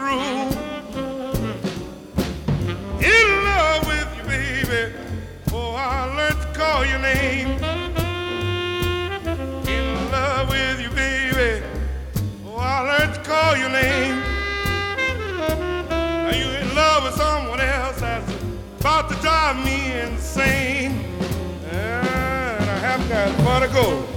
true. In love with you, baby. Oh, I learned to call your name. In love with you, baby. Oh, I learned to call your name. Now you in love with someone else that's about to drive me insane. And I have got far to go.